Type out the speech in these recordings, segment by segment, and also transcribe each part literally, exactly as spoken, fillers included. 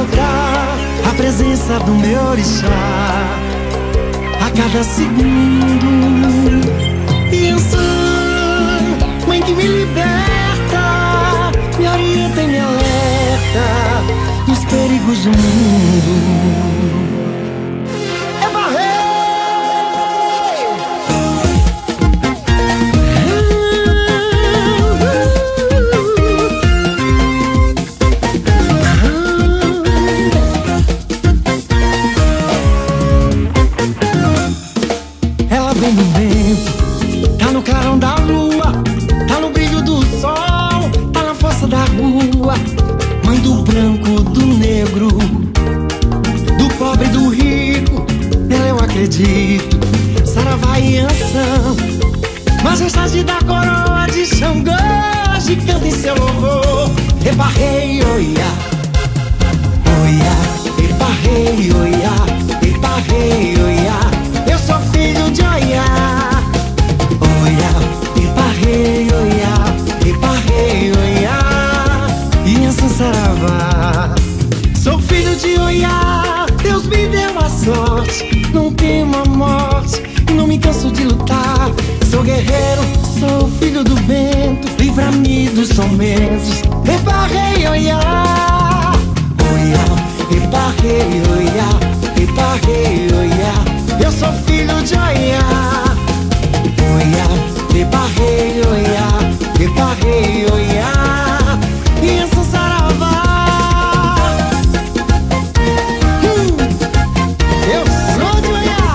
lembrar a presença do meu orixá a cada segundo. Iansã, mãe que me liberta, me orienta e me alerta dos perigos do mundo. Vem do vento, tá no clarão da lua, tá no brilho do sol, tá na força da rua. Mãe do branco, do negro, do pobre, do rico, nela eu acredito. Saravá e Iansã, majestade da coroa de Xangô, gigante em seu louvor. Epa rei, oiá, oiá, epa rei, oiá, epa rei, oiá. Eu sou filho de Oiá, Oiá, epa rei, Oiá, epa rei, Oiá, Iansã Saravá. Sou filho de Oiá, Deus me deu a sorte, não temo a morte e não me canso de lutar. Sou guerreiro, sou filho do vento, livra-me dos tormentos. Epa rei, Oiá, Oiá, epa rei, Oiá, epa rei, Oiá. Eu sou filho de Oiá, Oiá, epa rei, Oiá, epa rei, Oiá, Iansã Saravá. hum, Eu sou de Oiá.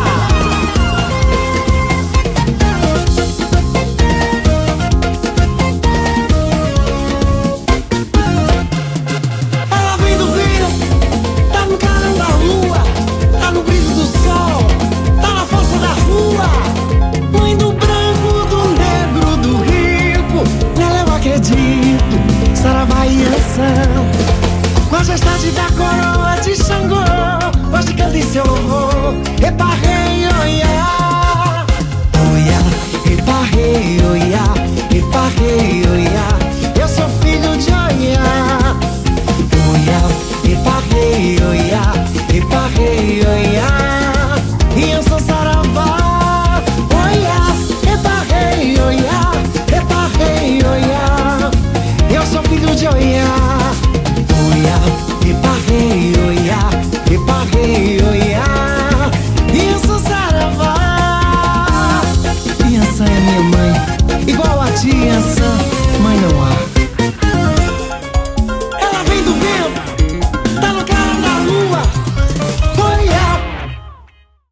Ela vem do vento, tá no clarão da lua, tá no brilho do sol, tá na força da rua. Mãe do branco, do negro, do rico, nela eu acredito. Saravá e Iansã, majestade da coroa de Xangô, hoje canta em seu louvor. Epa rei, Oiá, Oiá, epa rei, Oiá, epa rei, Oiá. Eu sou filho de Oiá, Oiá, epa rei, Oiá, epa rei, Oiá, Iansã Saravá. Oiá, epa rei, Oiá, epa rei, Oiá. Eu sou filho de Oiá, Oiá, epa rei, Oiá, epa rei, Oiá, Iansã Saravá. Iansã é minha mãe, igual a ti, Iansã.